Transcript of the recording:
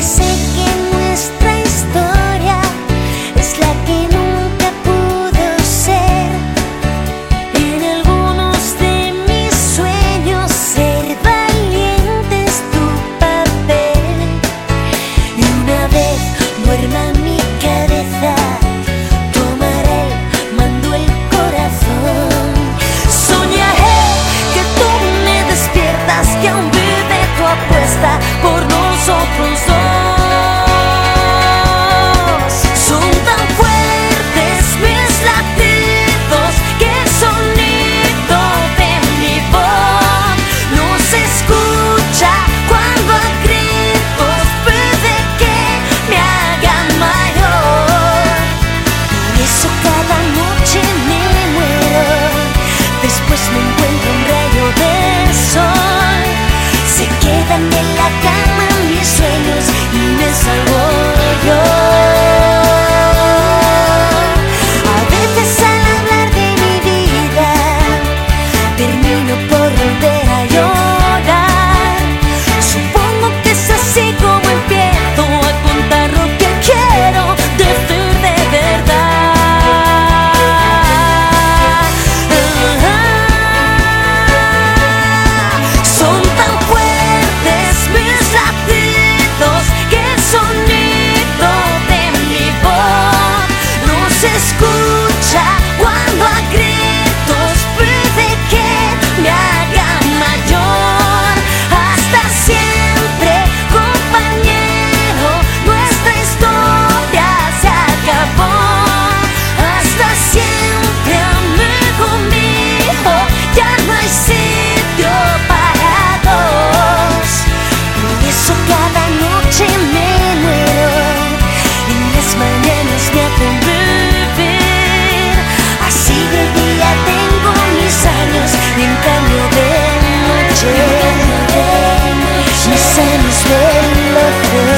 sé que nuestra historia es la que nunca pudo ser. En algunos de mis sueños ser valiente es tu papel. Y una vez duerma mi cabeza, tomaré el mando el corazón. Soñaré que tú me despiertas, que aún vive tu apuesta por nosotros dos. Son tan fuertes mis latidos que el sonido de mi voz no se escucha cuando a gritos pide que me haga mayor. Por eso cada noche me muero, después me encuentro un rayo de sol. Se quedan en la cama mis sueños y me salvo yo. A veces al hablar de mi vida termino por volver a llorar. Supongo que es así como empiezo a contar lo que quiero decir de verdad. Son tan fuertes mis latidos que el sonido de mi voz no se escucha cuando a gritos pide que me haga mayor. Hasta siempre, compañero, nuestra historia se acabó. Hasta siempre, amigo mío, ya no hay sitio para dos. Por eso cada noche me muero y las mañanas me hacen vivir. Así de día tengo mis años y en cambio de noche mis años de enloquecer.